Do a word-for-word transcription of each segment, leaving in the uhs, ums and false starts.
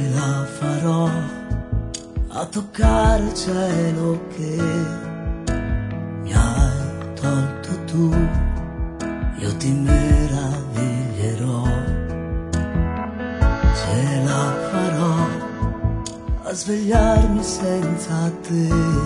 la farò a toccare il cielo che mi hai tolto tu, io ti meraviglierò, ce la farò a svegliarmi senza te,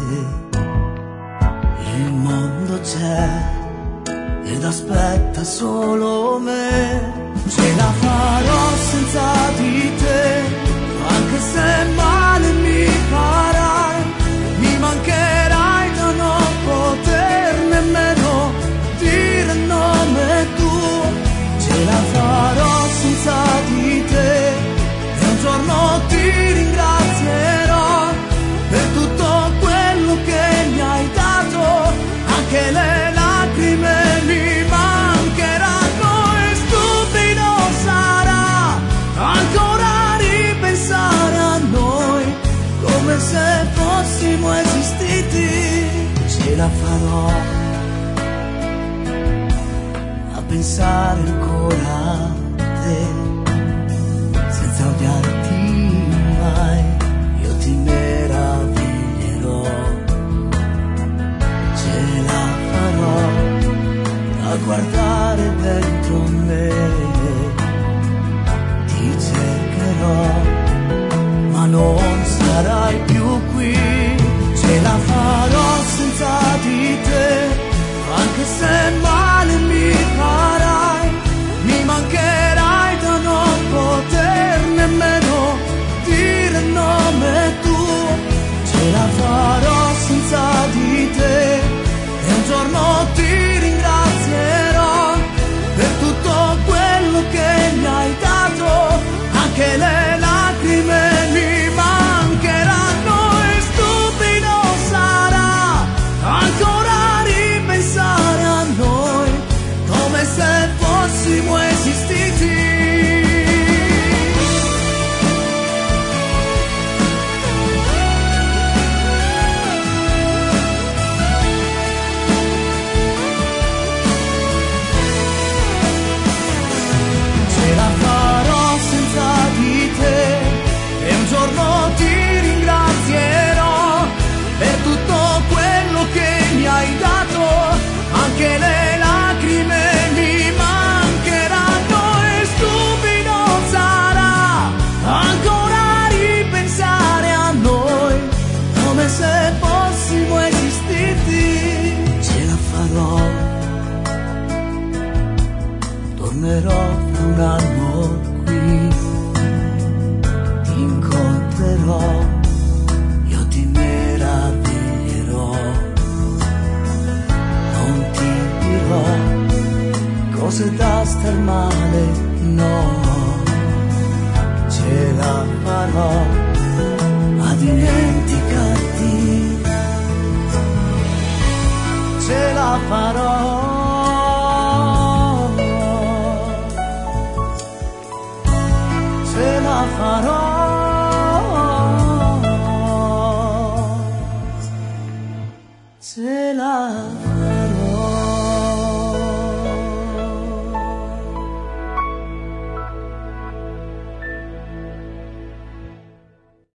il mondo c'è ed aspetta solo me. Ce la farò senza di te, anche se male mi farai, mi mancherai da non poter nemmeno dire il nome tuo. Ce la farò senza di te e un giorno ti ringrazierò per tutto quello che mi hai dato, anche le lacrime mi mancheranno e stupido sarà ancora ripensare a noi come se fossimo esistiti. Ce la farò a pensare ancora a te senza odiarti mai, io ti meraviglierò, ce la farò a guardare dentro me, ti cercherò ma non sarai più qui. Ce la farò senza di te, anche se male mi farai, mi mancherai da non poter nemmeno dire il nome tuo. Ce la farò senza di te e un giorno ti ringrazierò per tutto quello che mi hai dato, anche le lacrime mi mancheranno e stupido sarà ancora ripensare a noi come se fossimo esistiti. Ce la farò senza di te e un giorno ti ringrazierò per tutto quello che mi hai dato, anche le lacrime mi mancheranno e stupido sarà ancora ripensare a noi come se fossimo esistiti. Ce la farò, tornerò fra un anno qui, ti incontrerò, io ti meraviglierò, non ti dirò cose da star male, no, ce la farò a dimenticarti, ce la farò.